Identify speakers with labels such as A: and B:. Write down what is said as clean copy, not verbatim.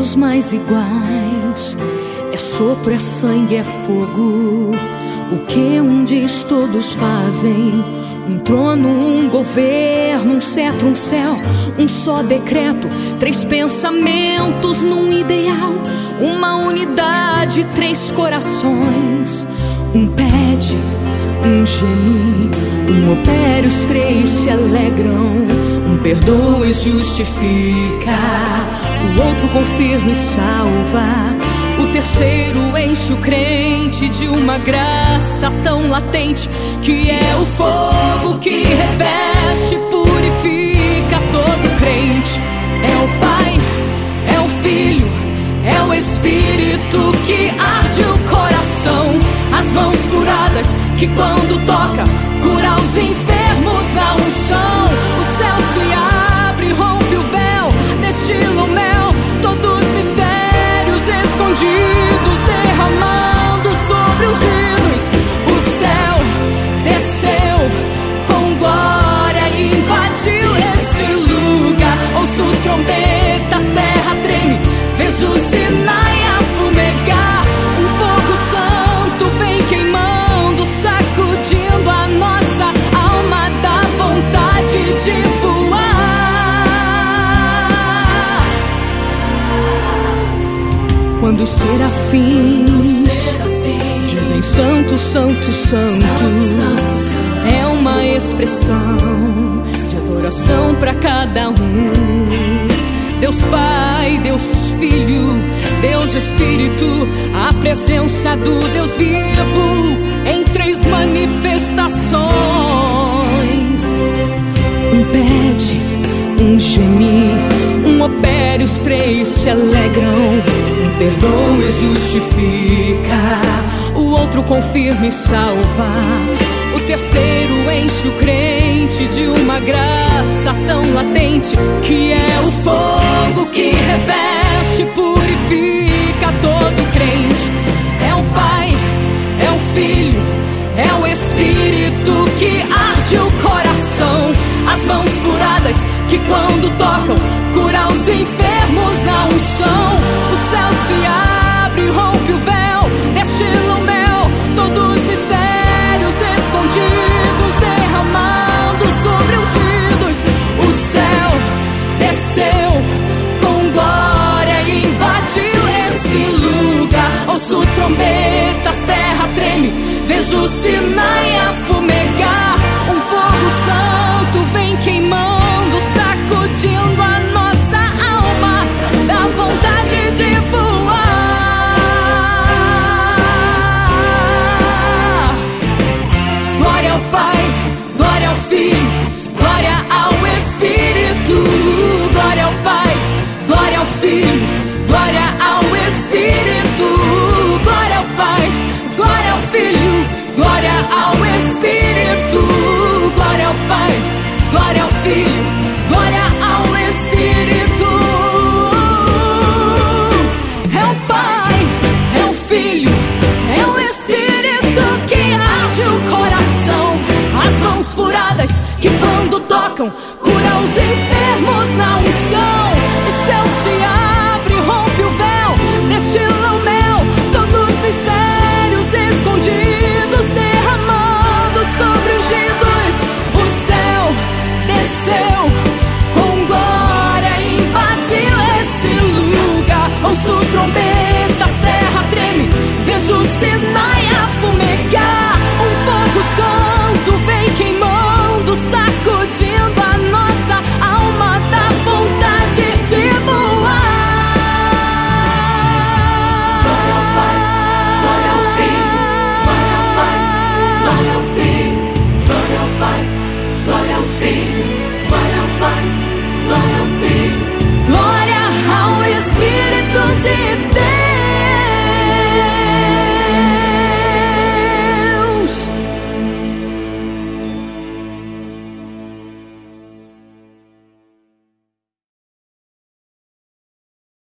A: todos mais iguais. É sopro, é sangue, é fogo. O que um diz todos fazem. Um trono, um governo, um cetro, um céu, um só decreto. 3 pensamentos num ideal. Uma unidade, 3 corações. Um pede, um geme, um opera, os 3 se alegram. Um perdoa e justifica, o outro confirma e salva. O terceiro enche o crente de uma graça tão latente, que é o fogo que reveste, purifica todo crente. É o Pai, é o Filho, é o Espírito que arde o coração. As mãos furadas que quando toca, cura os enfermos na unção. O céu se abre, rompe o véu, destila o mel, todos os mistérios escondidos, derramando sobre os ungidos. O céu desceu com glória e invadiu esse lugar. Ouço trombetas, terra treme, vejo o Sinai a fumegar. Um fogo santo vem queimando, sacudindo a nossa alma, dá vontade de voar. Quando os serafins dizem santo, santo, santo, é uma expressão de adoração para cada um. Deus Pai, Deus Filho, Deus Espírito, a presença do Deus vivo em 3 manifestações. Um pede, um geme, um opera e os 3 se alegram. Um perdoa e justifica, o outro confirma e salva. O terceiro enche o crente de uma graça tão latente, que é o fogo que reveste, purifica todo crente. É o Pai, é o Filho, é o Espírito que arde o coração. As mãos furadas que quando tocam, cura os enfermos na unção. O céu se abre, rompe o véu, destila o mel, todos os mistérios escondidos, derramando sobre os ungidos. O céu desceu com glória e invadiu esse lugar. Ouço trombetas, terra treme, vejo o Sinai